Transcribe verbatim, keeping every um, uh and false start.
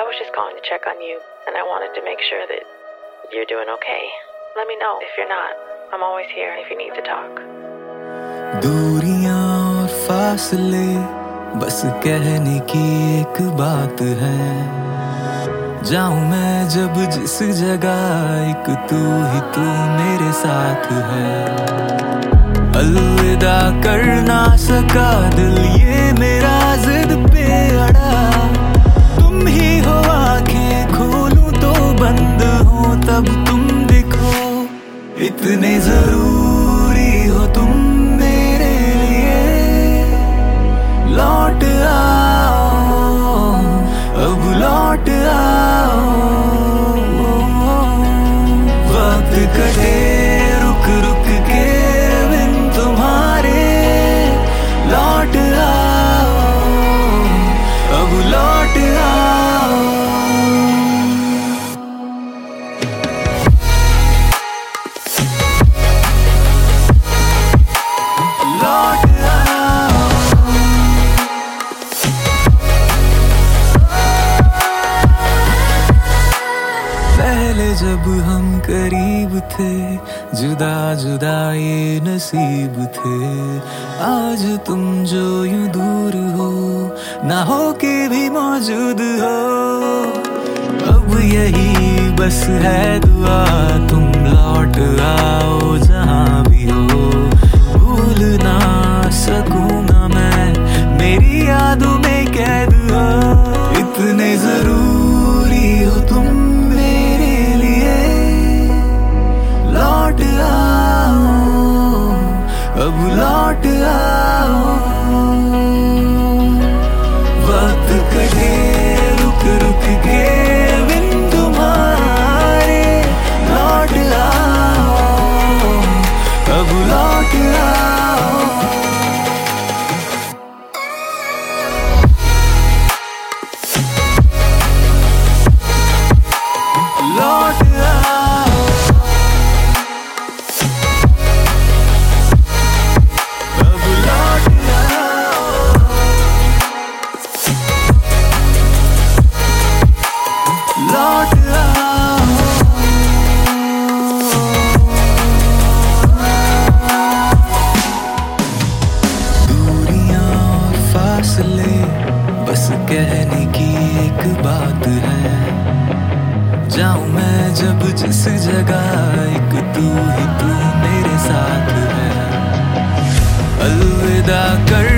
was just calling to check on you, and I wanted to make sure that you're doing okay. Let me know if you're not. I'm always here if you need to talk. दूरियां और फासले बस कहने की एक बात है। जाऊं मैं जब जिस जगह, एक तू ही तू मेरे साथ है। अलविदा कर ना सका दिल ये मेरा जिद पे अड़ा। तुम ही हो आंखें खोलूं तो बंद हो, तब तुम दिखो। इतने जरूरी हो तुम मेरे लिए, लौट आओ अब लौट आओ। वक्त कटे रुक रुक के बिन तुम्हारे, लौट आओ अब लौट आओ। लौट आओ। पहले जब हम करीब थे, जुदा जुदा ये नसीब थे। आज तुम जो यूं दूर हो, ना हो के भी मौजूद हो। अब यही बस है दुआ, तुम लौट आओ जहां भी हो। भूल ना सकूंगा मैं, मेरी यादों में कैद हो। इतने जरूरी हो तुम मेरे लिए, लौट आओ अब लौट आओ। वक्त कटे रुक रुक के बिन तुम्हारे, लौट आओ अब लौट आओ। लौट आओ अब लौट आओ। लौट आओ। दूरियां और फासले बस कहने की एक बात है। जाऊं मैं जब जिस जगह, एक तू ही तू मेरे साथ है। अलविदा कर